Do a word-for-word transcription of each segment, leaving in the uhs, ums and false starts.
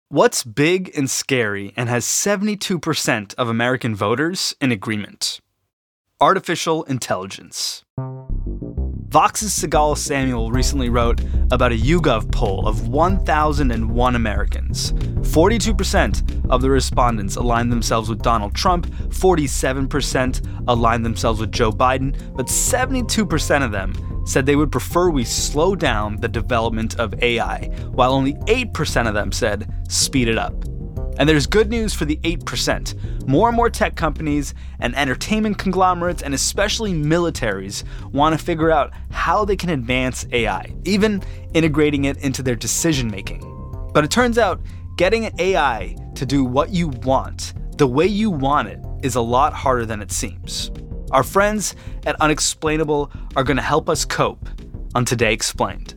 What's big and scary and has seventy-two percent of American voters in agreement? Artificial intelligence. Vox's Sigal Samuel recently wrote about a YouGov poll of one thousand one Americans. forty-two percent of the respondents aligned themselves with Donald Trump, forty-seven percent aligned themselves with Joe Biden, but seventy-two percent of them said they would prefer we slow down the development of A I, while only eight percent of them said speed it up. And there's good news for the eight percent. More and more tech companies and entertainment conglomerates, and especially militaries, want to figure out how they can advance A I, even integrating it into their decision-making. But it turns out getting an A I to do what you want, the way you want it, is a lot harder than it seems. Our friends at Unexplainable are going to help us cope on Today Explained.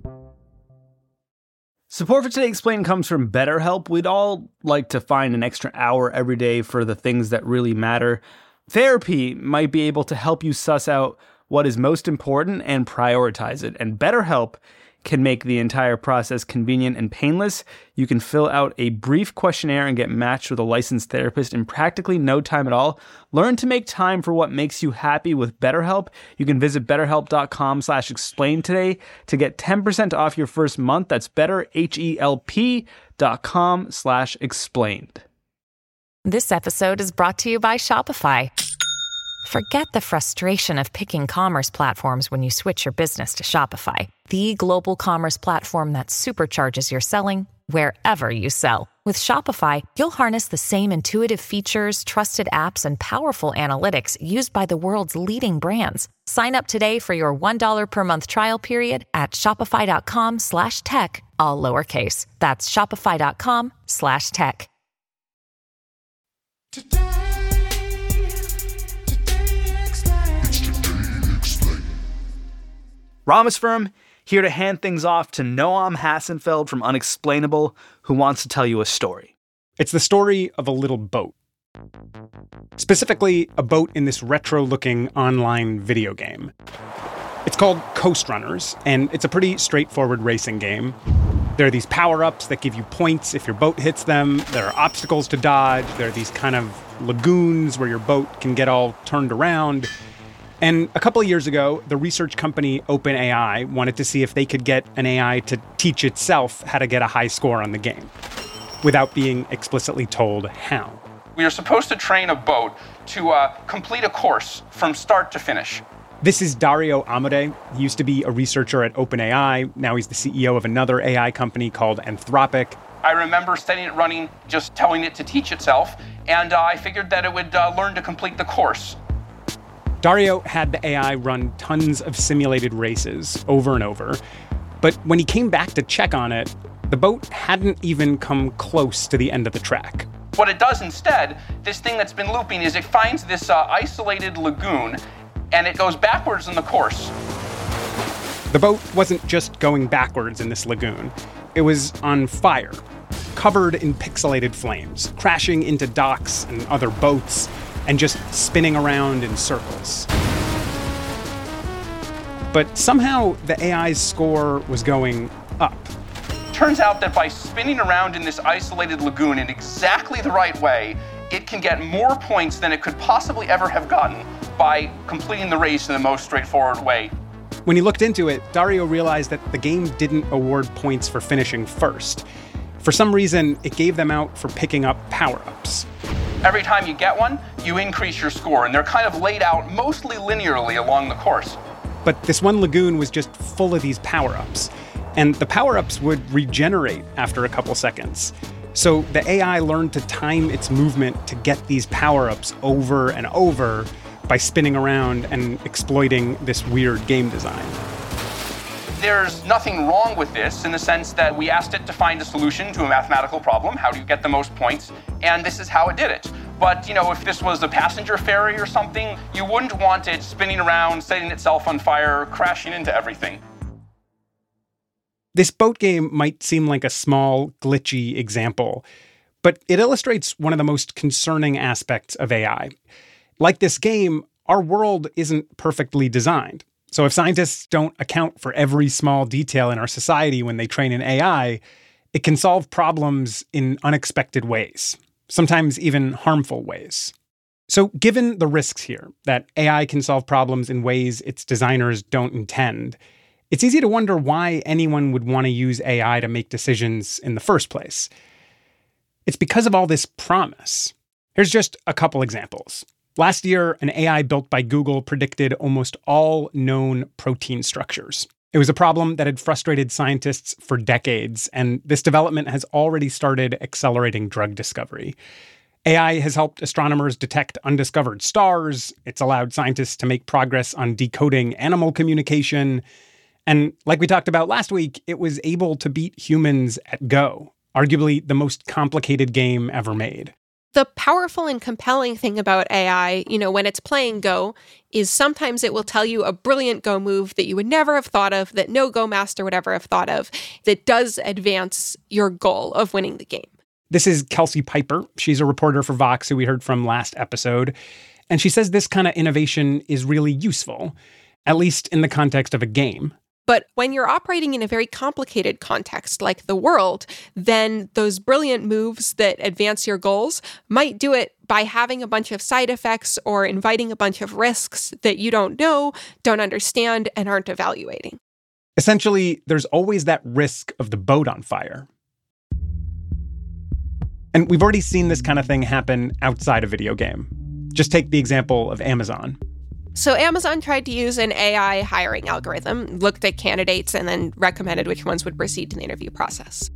Support for Today Explained comes from BetterHelp. We'd all like to find an extra hour every day for the things that really matter. Therapy might be able to help you suss out what is most important and prioritize it. And BetterHelp can make the entire process convenient and painless. You can fill out a brief questionnaire and get matched with a licensed therapist in practically no time at all. Learn to make time for what makes you happy with BetterHelp. You can visit betterhelp.com slash explain today to get ten percent off your first month. That's betterhelp.com slash explained. This episode is brought to you by Shopify. Forget the frustration of picking commerce platforms when you switch your business to Shopify, the global commerce platform that supercharges your selling wherever you sell. With Shopify, you'll harness the same intuitive features, trusted apps, and powerful analytics used by the world's leading brands. Sign up today for your one dollar per month trial period at shopify.com slash tech, all lowercase. That's shopify.com slash tech. Today. Rameswaram here to hand things off to Noam Hassenfeld from Unexplainable, who wants to tell you a story. It's the story of a little boat. Specifically, a boat in this retro-looking online video game. It's called Coast Runners, and it's a pretty straightforward racing game. There are these power-ups that give you points if your boat hits them. There are obstacles to dodge. There are these kind of lagoons where your boat can get all turned around. And a couple of years ago, the research company OpenAI wanted to see if they could get an A I to teach itself how to get a high score on the game, without being explicitly told how. We are supposed to train a boat to uh, complete a course from start to finish. This is Dario Amodei. He used to be a researcher at OpenAI. Now he's the C E O of another A I company called Anthropic. I remember setting it running, just telling it to teach itself, and uh, I figured that it would uh, learn to complete the course. Dario had the A I run tons of simulated races over and over, but when he came back to check on it, the boat hadn't even come close to the end of the track. What it does instead, this thing that's been looping, is it finds this uh, isolated lagoon, and it goes backwards in the course. The boat wasn't just going backwards in this lagoon. It was on fire, covered in pixelated flames, crashing into docks and other boats, and just spinning around in circles. But somehow the A I's score was going up. Turns out that by spinning around in this isolated lagoon in exactly the right way, it can get more points than it could possibly ever have gotten by completing the race in the most straightforward way. When he looked into it, Dario realized that the game didn't award points for finishing first. For some reason, it gave them out for picking up power-ups. Every time you get one, you increase your score, and they're kind of laid out mostly linearly along the course. But this one lagoon was just full of these power-ups, and the power-ups would regenerate after a couple seconds. So the A I learned to time its movement to get these power-ups over and over by spinning around and exploiting this weird game design. There's nothing wrong with this in the sense that we asked it to find a solution to a mathematical problem. How do you get the most points? And this is how it did it. But, you know, if this was a passenger ferry or something, you wouldn't want it spinning around, setting itself on fire, crashing into everything. This boat game might seem like a small, glitchy example, but it illustrates one of the most concerning aspects of A I. Like this game, our world isn't perfectly designed. So if scientists don't account for every small detail in our society when they train an A I, It can solve problems in unexpected ways, sometimes even harmful ways. So given the risks here, that A I can solve problems in ways its designers don't intend, it's easy to wonder why anyone would want to use A I to make decisions in the first place. It's because of all this promise. Here's just a couple examples. Last year, an A I built by Google predicted almost all known protein structures. It was a problem that had frustrated scientists for decades, and this development has already started accelerating drug discovery. A I has helped astronomers detect undiscovered stars. It's allowed scientists to make progress on decoding animal communication. And like we talked about last week, it was able to beat humans at Go, arguably the most complicated game ever made. The powerful and compelling thing about A I, you know, when it's playing Go, is sometimes it will tell you a brilliant Go move that you would never have thought of, that no Go master would ever have thought of, that does advance your goal of winning the game. This is Kelsey Piper. She's a reporter for Vox who we heard from last episode. And she says this kind of innovation is really useful, at least in the context of a game. But when you're operating in a very complicated context like the world, then those brilliant moves that advance your goals might do it by having a bunch of side effects or inviting a bunch of risks that you don't know, don't understand, and aren't evaluating. Essentially, there's always that risk of the boat on fire. And we've already seen this kind of thing happen outside a video game. Just take the example of Amazon. So Amazon tried to use an A I hiring algorithm, looked at candidates, and then recommended which ones would proceed to the interview process.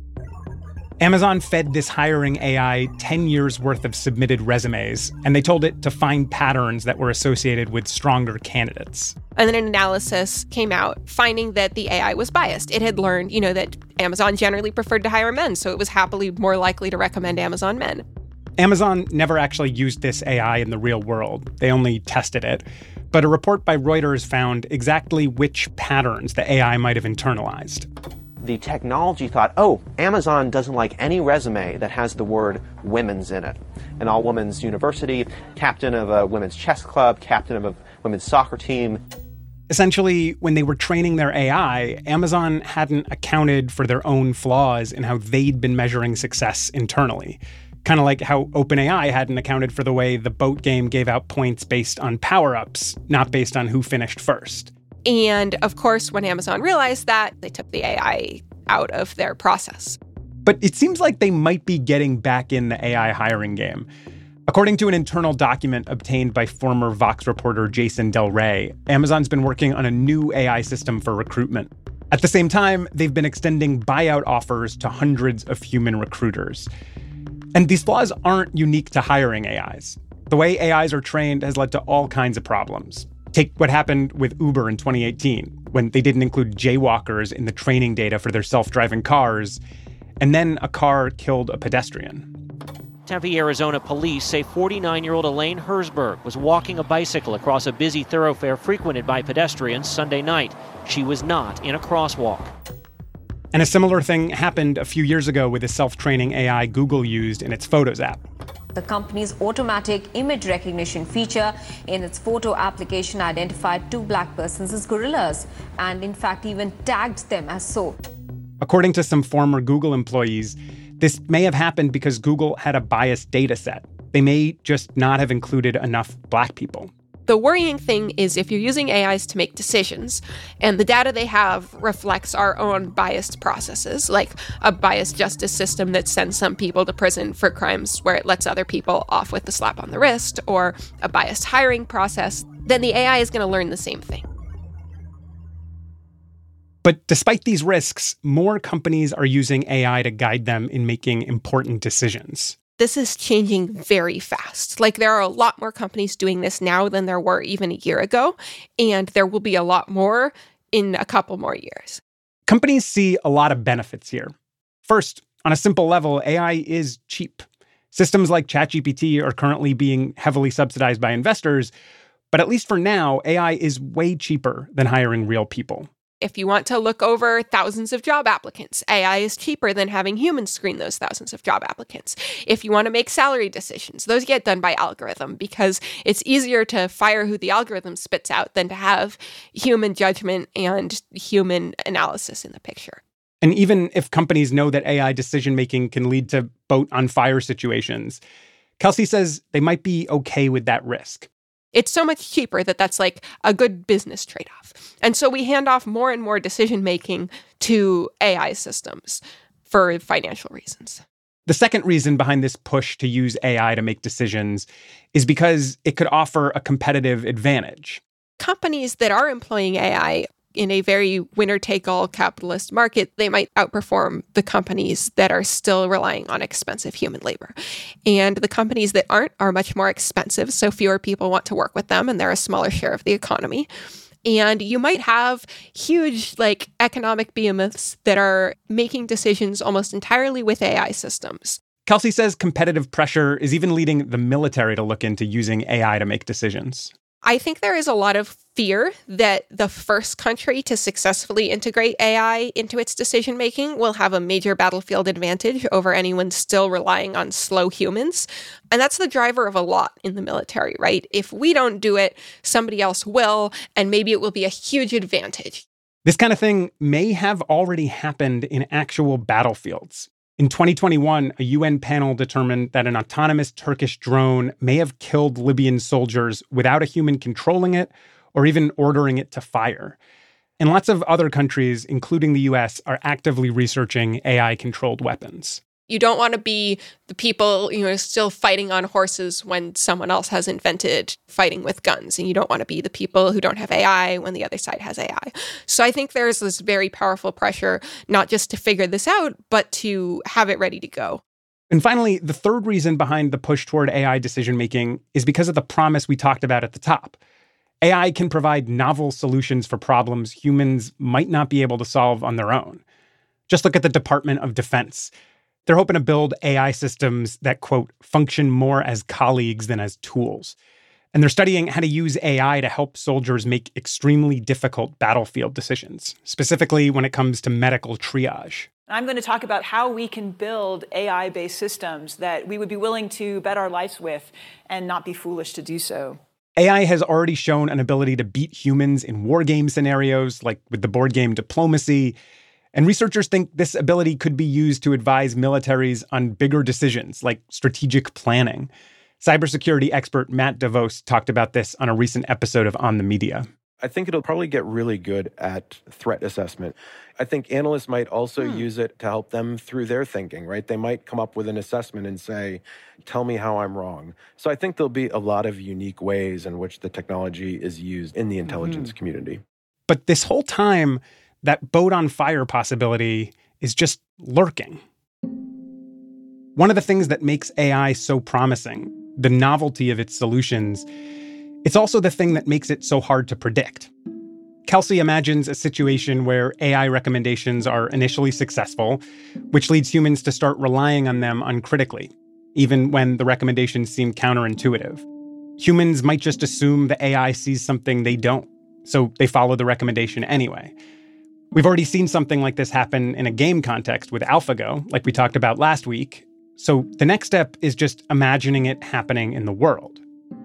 Amazon fed this hiring A I ten years worth of submitted resumes, and they told it to find patterns that were associated with stronger candidates. And then an analysis came out finding that the A I was biased. It had learned, you know, that Amazon generally preferred to hire men, so it was happily more likely to recommend Amazon men. Amazon never actually used this A I in the real world. They only tested it. But a report by Reuters found exactly which patterns the A I might have internalized. The technology thought, oh, Amazon doesn't like any resume that has the word women's in it. An all-women's university, captain of a women's chess club, captain of a women's soccer team. Essentially, when they were training their A I, Amazon hadn't accounted for their own flaws in how they'd been measuring success internally. Kind of like how OpenAI hadn't accounted for the way the boat game gave out points based on power-ups, not based on who finished first. And of course, when Amazon realized that, they took the A I out of their process. But it seems like they might be getting back in the A I hiring game. According to an internal document obtained by former Vox reporter Jason Del Rey, Amazon's been working on a new A I system for recruitment. At the same time, they've been extending buyout offers to hundreds of human recruiters. And these flaws aren't unique to hiring A Is. The way A Is are trained has led to all kinds of problems. Take what happened with Uber in twenty eighteen, when they didn't include jaywalkers in the training data for their self-driving cars, and then a car killed a pedestrian. Tempe, Arizona police say forty-nine-year-old Elaine Herzberg was walking a bicycle across a busy thoroughfare frequented by pedestrians Sunday night. She was not in a crosswalk. And a similar thing happened a few years ago with a self-training A I Google used in its Photos app. The company's automatic image recognition feature in its photo application identified two black persons as gorillas and, in fact, even tagged them as so. According to some former Google employees, this may have happened because Google had a biased data set. They may just not have included enough black people. The worrying thing is if you're using A Is to make decisions and the data they have reflects our own biased processes, like a biased justice system that sends some people to prison for crimes where it lets other people off with a slap on the wrist, or a biased hiring process, then the A I is going to learn the same thing. But despite these risks, more companies are using A I to guide them in making important decisions. This is changing very fast. Like, there are a lot more companies doing this now than there were even a year ago, and there will be a lot more in a couple more years. Companies see a lot of benefits here. First, on a simple level, A I is cheap. Systems like ChatGPT are currently being heavily subsidized by investors, but at least for now, A I is way cheaper than hiring real people. If you want to look over thousands of job applicants, A I is cheaper than having humans screen those thousands of job applicants. If you want to make salary decisions, those get done by algorithm because it's easier to fire who the algorithm spits out than to have human judgment and human analysis in the picture. And even if companies know that A I decision-making can lead to boat-on-fire situations, Kelsey says they might be okay with that risk. It's so much cheaper that that's like a good business trade-off. And so we hand off more and more decision-making to A I systems for financial reasons. The second reason behind this push to use A I to make decisions is because it could offer a competitive advantage. Companies that are employing A I in a very winner-take-all capitalist market, they might outperform the companies that are still relying on expensive human labor. And the companies that aren't are much more expensive, so fewer people want to work with them, and they're a smaller share of the economy. And you might have huge, like, economic behemoths that are making decisions almost entirely with A I systems. Kelsey says competitive pressure is even leading the military to look into using A I to make decisions. I think there is a lot of fear that the first country to successfully integrate A I into its decision-making will have a major battlefield advantage over anyone still relying on slow humans. And that's the driver of a lot in the military, right? If we don't do it, somebody else will, and maybe it will be a huge advantage. This kind of thing may have already happened in actual battlefields. In twenty twenty-one, a U N panel determined that an autonomous Turkish drone may have killed Libyan soldiers without a human controlling it or even ordering it to fire. And lots of other countries, including the U S, are actively researching A I-controlled weapons. You don't want to be the people, you know, still fighting on horses when someone else has invented fighting with guns. And you don't want to be the people who don't have A I when the other side has A I. So I think there's this very powerful pressure, not just to figure this out, but to have it ready to go. And finally, the third reason behind the push toward A I decision-making is because of the promise we talked about at the top. A I can provide novel solutions for problems humans might not be able to solve on their own. Just look at the Department of Defense. They're hoping to build A I systems that, quote, function more as colleagues than as tools. And they're studying how to use A I to help soldiers make extremely difficult battlefield decisions, specifically when it comes to medical triage. I'm going to talk about how we can build A I-based systems that we would be willing to bet our lives with and not be foolish to do so. A I has already shown an ability to beat humans in war game scenarios, like with the board game Diplomacy. And researchers think this ability could be used to advise militaries on bigger decisions, like strategic planning. Cybersecurity expert Matt DeVos talked about this on a recent episode of On the Media. I think it'll probably get really good at threat assessment. I think analysts might also hmm. use it to help them through their thinking, right? They might come up with an assessment and say, tell me how I'm wrong. So I think there'll be a lot of unique ways in which the technology is used in the intelligence hmm. community. But this whole time, that boat-on-fire possibility is just lurking. One of the things that makes A I so promising, the novelty of its solutions, it's also the thing that makes it so hard to predict. Kelsey imagines a situation where A I recommendations are initially successful, which leads humans to start relying on them uncritically, even when the recommendations seem counterintuitive. Humans might just assume the A I sees something they don't, so they follow the recommendation anyway. We've already seen something like this happen in a game context with AlphaGo, like we talked about last week. So the next step is just imagining it happening in the world.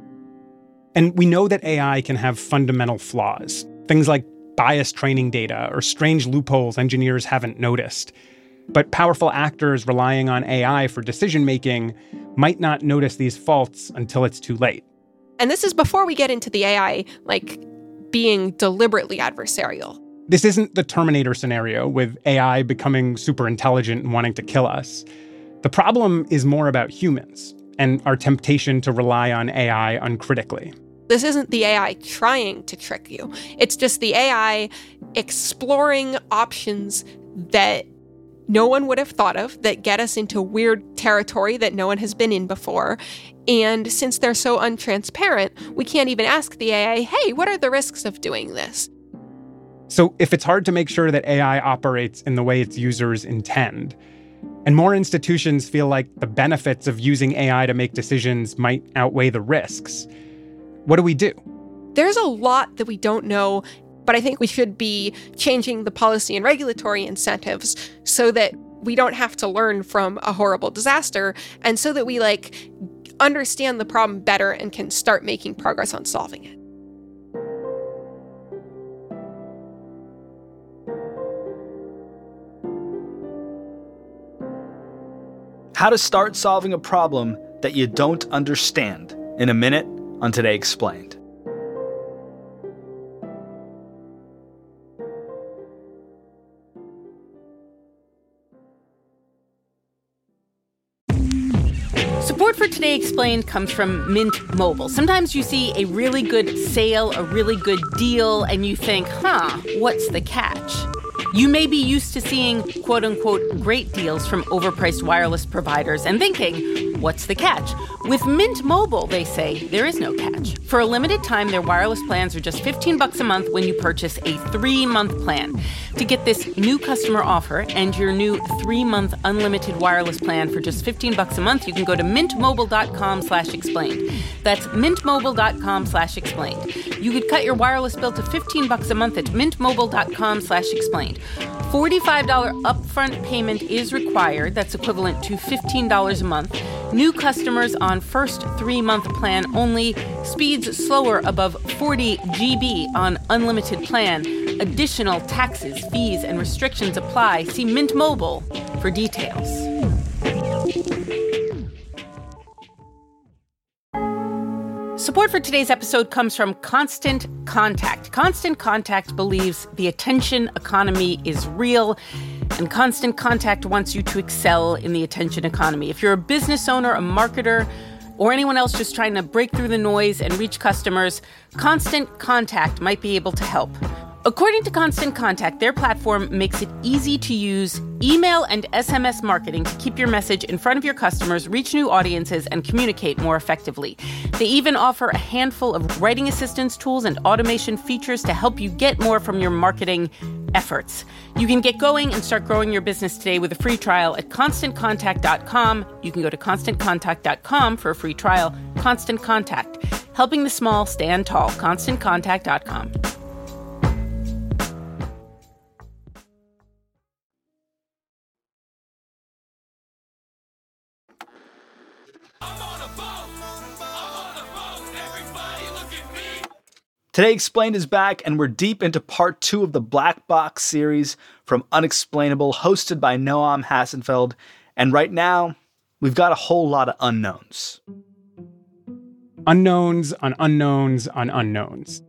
And we know that A I can have fundamental flaws, things like biased training data or strange loopholes engineers haven't noticed. But powerful actors relying on A I for decision-making might not notice these faults until it's too late. And this is before we get into the A I, like, being deliberately adversarial. This isn't the Terminator scenario with A I becoming super intelligent and wanting to kill us. The problem is more about humans and our temptation to rely on A I uncritically. This isn't the A I trying to trick you. It's just the A I exploring options that no one would have thought of, that get us into weird territory that no one has been in before. And since they're so untransparent, we can't even ask the A I, hey, what are the risks of doing this? So if it's hard to make sure that A I operates in the way its users intend, and more institutions feel like the benefits of using A I to make decisions might outweigh the risks, what do we do? There's a lot that we don't know, but I think we should be changing the policy and regulatory incentives so that we don't have to learn from a horrible disaster, and so that we, like, understand the problem better and can start making progress on solving it. How to start solving a problem that you don't understand in a minute on Today Explained. Support for Today Explained comes from Mint Mobile. Sometimes you see a really good sale, a really good deal, and you think, huh, what's the catch? You may be used to seeing quote-unquote great deals from overpriced wireless providers and thinking, what's the catch? With Mint Mobile, they say, there is no catch. For a limited time, their wireless plans are just fifteen bucks a month when you purchase a three-month plan. To get this new customer offer and your new three-month unlimited wireless plan for just fifteen bucks a month, you can go to mintmobile.com slash explained. That's mintmobile.com slash explained. You could cut your wireless bill to fifteen bucks a month at mintmobile.com slash explained. forty-five dollars upfront payment is required. That's equivalent to fifteen dollars a month. New customers on first three-month plan only. Speeds slower above forty gigabytes on unlimited plan. Additional taxes, fees, and restrictions apply. See Mint Mobile for details. Support for today's episode comes from Constant Contact. Constant Contact believes the attention economy is real, and Constant Contact wants you to excel in the attention economy. If you're a business owner, a marketer, or anyone else just trying to break through the noise and reach customers, Constant Contact might be able to help. According to Constant Contact, their platform makes it easy to use email and S M S marketing to keep your message in front of your customers, reach new audiences, and communicate more effectively. They even offer a handful of writing assistance tools and automation features to help you get more from your marketing efforts. You can get going and start growing your business today with a free trial at constant contact dot com. You can go to constant contact dot com for a free trial. Constant Contact, helping the small stand tall. constant contact dot com. Today Explained is back, and we're deep into part two of the Black Box series from Unexplainable, hosted by Noam Hassenfeld. And right now, we've got a whole lot of unknowns. Unknowns on unknowns on unknowns.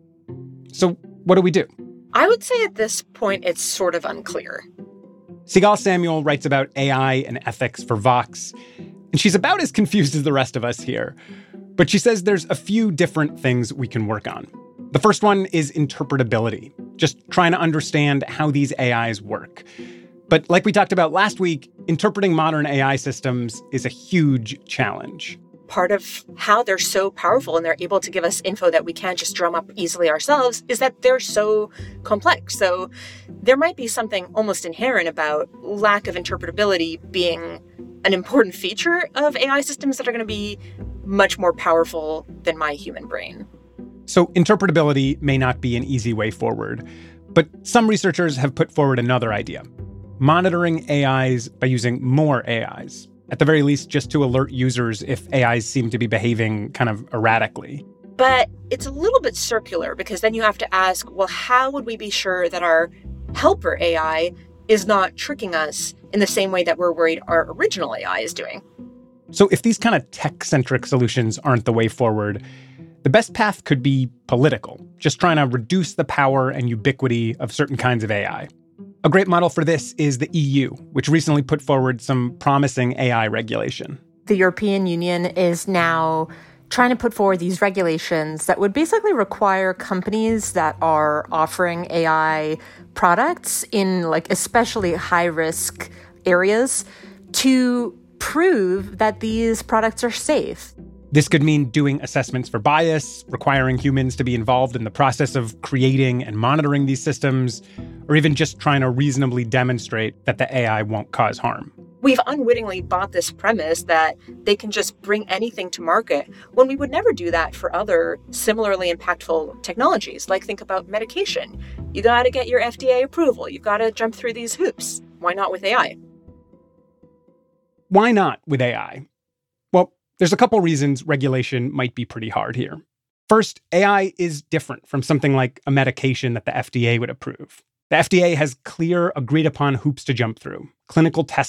So what do we do? I would say at this point, it's sort of unclear. Sigal Samuel writes about A I and ethics for Vox, and she's about as confused as the rest of us here. But she says there's a few different things we can work on. The first one is interpretability, just trying to understand how these A Is work. But like we talked about last week, interpreting modern A I systems is a huge challenge. Part of how they're so powerful and they're able to give us info that we can't just drum up easily ourselves is that they're so complex. So there might be something almost inherent about lack of interpretability being an important feature of A I systems that are going to be much more powerful than my human brain. So interpretability may not be an easy way forward, but some researchers have put forward another idea: monitoring A Is by using more A Is, at the very least just to alert users if A Is seem to be behaving kind of erratically. But it's a little bit circular, because then you have to ask, well, how would we be sure that our helper A I is not tricking us in the same way that we're worried our original A I is doing? So if these kind of tech-centric solutions aren't the way forward, the best path could be political, just trying to reduce the power and ubiquity of certain kinds of A I. A great model for this is the E U, which recently put forward some promising A I regulation. The European Union is now trying to put forward these regulations that would basically require companies that are offering A I products in like especially high-risk areas to prove that these products are safe. This could mean doing assessments for bias, requiring humans to be involved in the process of creating and monitoring these systems, or even just trying to reasonably demonstrate that the A I won't cause harm. We've unwittingly bought this premise that they can just bring anything to market when we would never do that for other similarly impactful technologies. Like, think about medication. You got to get your F D A approval. You've got to jump through these hoops. Why not with A I? Why not with A I? Well, there's a couple reasons regulation might be pretty hard here. First, A I is different from something like a medication that the F D A would approve. The F D A has clear, agreed-upon hoops to jump through: clinical testing,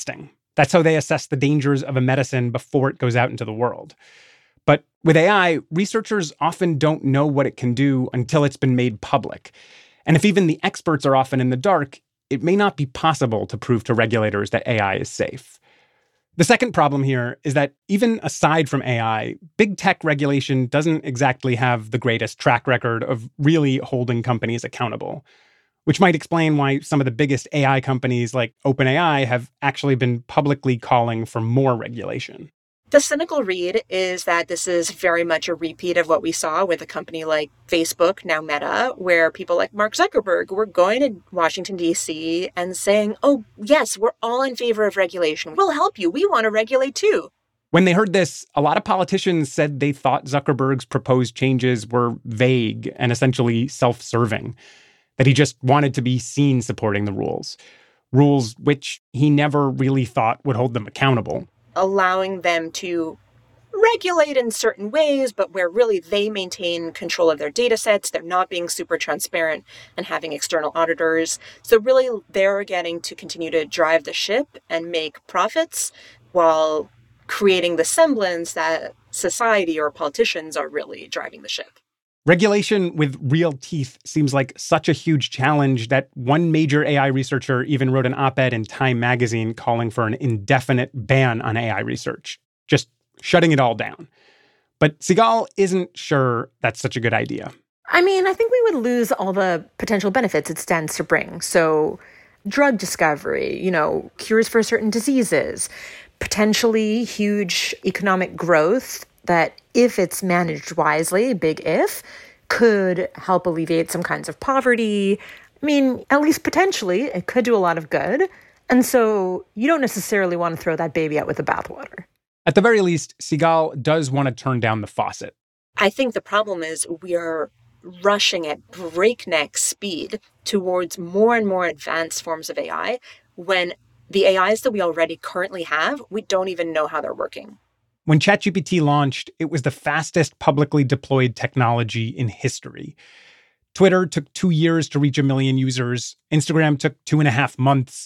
That's how they assess the dangers of a medicine before it goes out into the world. But with A I, researchers often don't know what it can do until it's been made public. And if even the experts are often in the dark, it may not be possible to prove to regulators that A I is safe. The second problem here is that even aside from A I, big tech regulation doesn't exactly have the greatest track record of really holding companies accountable, which might explain why some of the biggest A I companies like OpenAI have actually been publicly calling for more regulation. The cynical read is that this is very much a repeat of what we saw with a company like Facebook, now Meta, where people like Mark Zuckerberg were going to Washington, D C and saying, oh, yes, we're all in favor of regulation. We'll help you. We want to regulate too. When they heard this, a lot of politicians said they thought Zuckerberg's proposed changes were vague and essentially self-serving, that he just wanted to be seen supporting the rules, rules which he never really thought would hold them accountable. Allowing them to regulate in certain ways, but where really they maintain control of their data sets. They're not being super transparent and having external auditors. So really, they're getting to continue to drive the ship and make profits while creating the semblance that society or politicians are really driving the ship. Regulation with real teeth seems like such a huge challenge that one major A I researcher even wrote an op-ed in Time magazine calling for an indefinite ban on A I research, just shutting it all down. But Sigal isn't sure that's such a good idea. I mean, I think we would lose all the potential benefits it stands to bring. So drug discovery, you know, cures for certain diseases, potentially huge economic growth that, if it's managed wisely, big if, could help alleviate some kinds of poverty. I mean, at least potentially, it could do a lot of good. And so you don't necessarily want to throw that baby out with the bathwater. At the very least, Sigal does want to turn down the faucet. I think the problem is we are rushing at breakneck speed towards more and more advanced forms of A I when the A Is that we already currently have, we don't even know how they're working. When ChatGPT launched, it was the fastest publicly deployed technology in history. Twitter took two years to reach a million users. Instagram took two and a half months.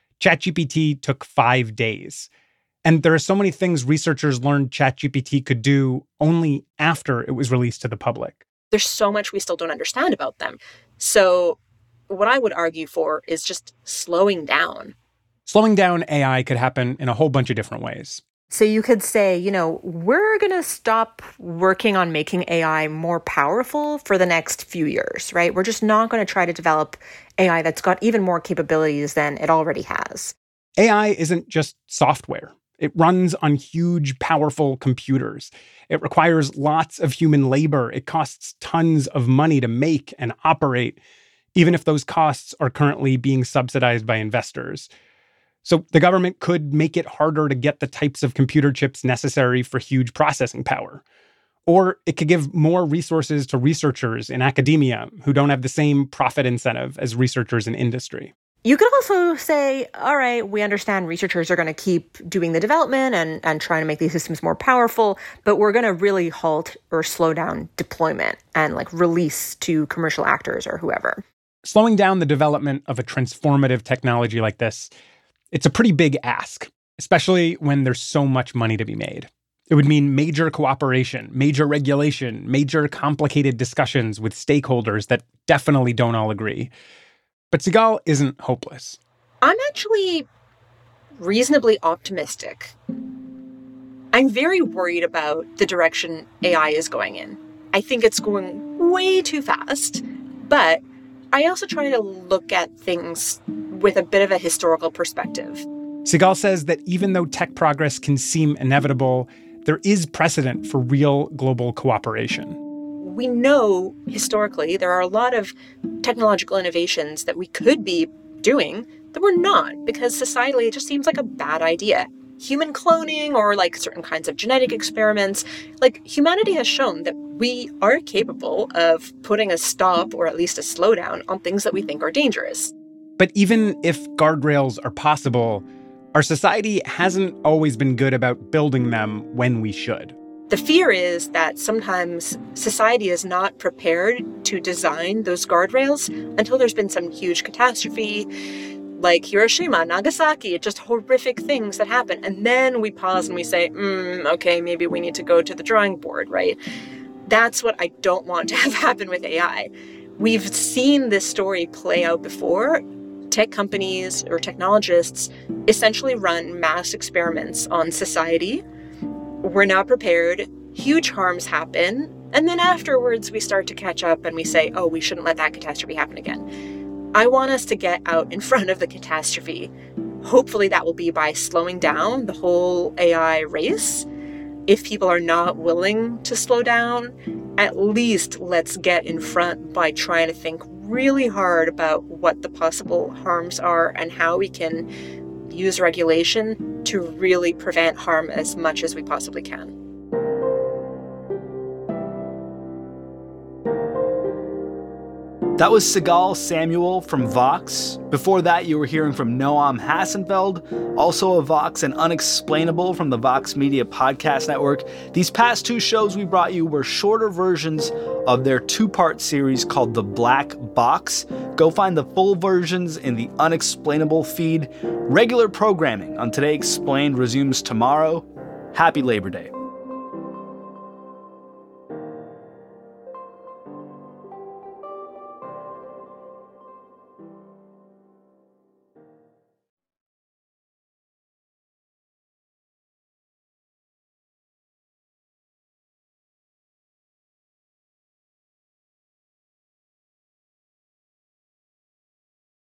ChatGPT took five days. And there are so many things researchers learned ChatGPT could do only after it was released to the public. There's so much we still don't understand about them. So what I would argue for is just slowing down. Slowing down A I could happen in a whole bunch of different ways. So you could say, you know, we're going to stop working on making A I more powerful for the next few years, right? We're just not going to try to develop A I that's got even more capabilities than it already has. A I isn't just software. It runs on huge, powerful computers. It requires lots of human labor. It costs tons of money to make and operate, even if those costs are currently being subsidized by investors. So the government could make it harder to get the types of computer chips necessary for huge processing power. Or it could give more resources to researchers in academia who don't have the same profit incentive as researchers in industry. You could also say, all right, we understand researchers are going to keep doing the development and, and trying to make these systems more powerful, but we're going to really halt or slow down deployment and like release to commercial actors or whoever. Slowing down the development of a transformative technology like this, it's a pretty big ask, especially when there's so much money to be made. It would mean major cooperation, major regulation, major complicated discussions with stakeholders that definitely don't all agree. But Sigal isn't hopeless. I'm actually reasonably optimistic. I'm very worried about the direction A I is going in. I think it's going way too fast, but I also try to look at things with a bit of a historical perspective. Sigal says that even though tech progress can seem inevitable, there is precedent for real global cooperation. We know historically there are a lot of technological innovations that we could be doing that we're not, because societally it just seems like a bad idea. Human cloning or like certain kinds of genetic experiments, like humanity has shown that we are capable of putting a stop or at least a slowdown on things that we think are dangerous. But even if guardrails are possible, our society hasn't always been good about building them when we should. The fear is that sometimes society is not prepared to design those guardrails until there's been some huge catastrophe, like Hiroshima, Nagasaki, just horrific things that happen. And then we pause and we say, mm, okay, maybe we need to go to the drawing board, right? That's what I don't want to have happen with A I. We've seen this story play out before. Tech companies or technologists essentially run mass experiments on society. We're not prepared. Huge harms happen. And then afterwards, we start to catch up and we say, oh, we shouldn't let that catastrophe happen again. I want us to get out in front of the catastrophe. Hopefully that will be by slowing down the whole A I race. If people are not willing to slow down, at least let's get in front by trying to think really hard about what the possible harms are and how we can use regulation to really prevent harm as much as we possibly can. That was Sigal Samuel from Vox. Before that, you were hearing from Noam Hassenfeld, also of Vox, and Unexplainable from the Vox Media Podcast Network. These past two shows we brought you were shorter versions of their two-part series called The Black Box. Go find the full versions in the Unexplainable feed. Regular programming on Today Explained resumes tomorrow. Happy Labor Day.